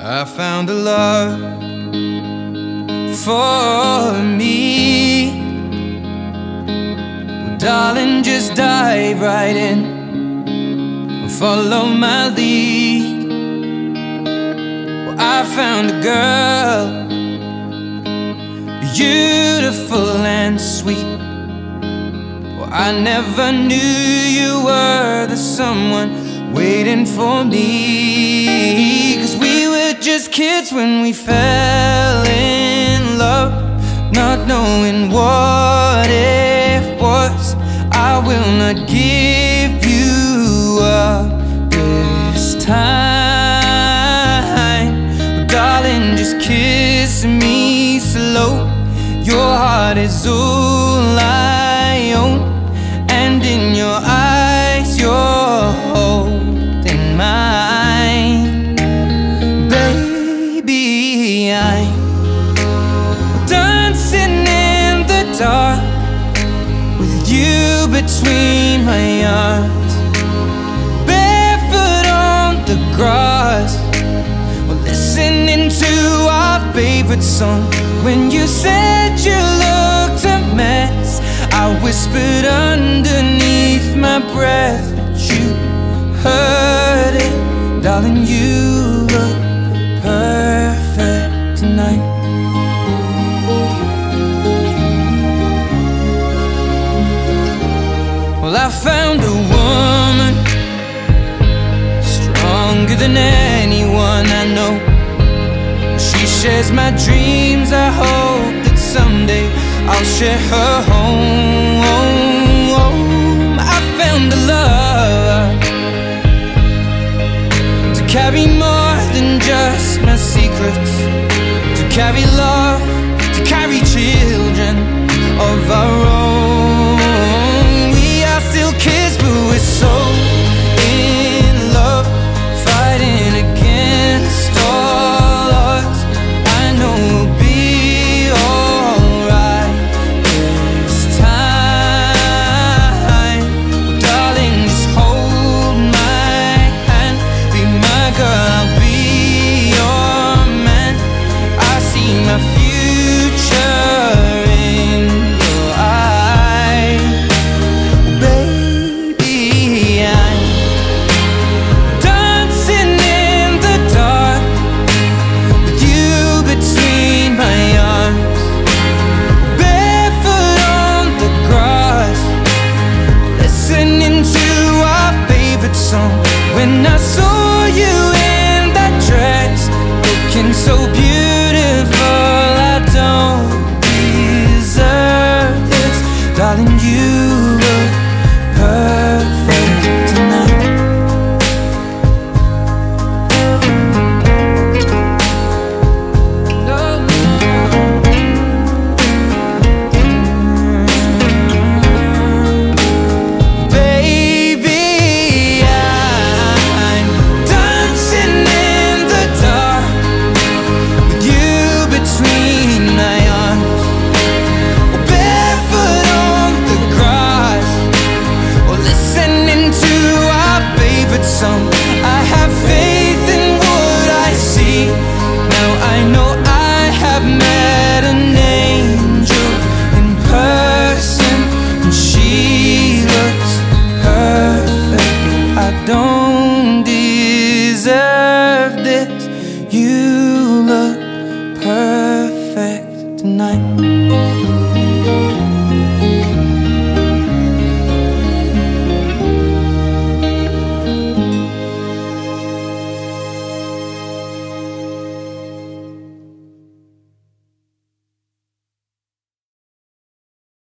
I found a love for me. Well, darling, just dive right in and follow my lead. Well, I found a girl, beautiful and sweet. Well, I never knew you were the someone waiting for me. 'Cause we were just kids when we fell in love, not knowing what it was. I will not give you up this time. But darling, just kiss me slow. Your heart is all I own, and in your eyes you're holding mine. Baby, I'm dancing in the dark with you between my arms, barefoot on the grass. We're listening to our favorite song. When you said you looked a mess, I whispered underneath my breath, but you heard it. Darling, you look perfect tonight. Well, I found a woman stronger than anyone I know. She shares my dreams. I hope that someday I'll share her home. I found a love to carry more than just my secrets, to carry love, to carry children of our own. We are still kids, but we're so in love, fighting against all odds. I know we'll be alright this time. Well, darling, just hold my hand, be my girl, I'll be your man. I see my future in your eyes. Baby, I'm dancing in the dark with you between my arms, barefoot on the grass, listening to our favorite song. When I saw you in that dress, looking so beautiful, I don't deserve this. Darling, you look perfect tonight. Baby, I'm dancing in the dark with you between my arms, barefoot on the grass, or listening to our favorite song. I have faith in what I see. Now I know I have met an angel in person, and she looks perfect. I don't deserve this. You look perfect tonight.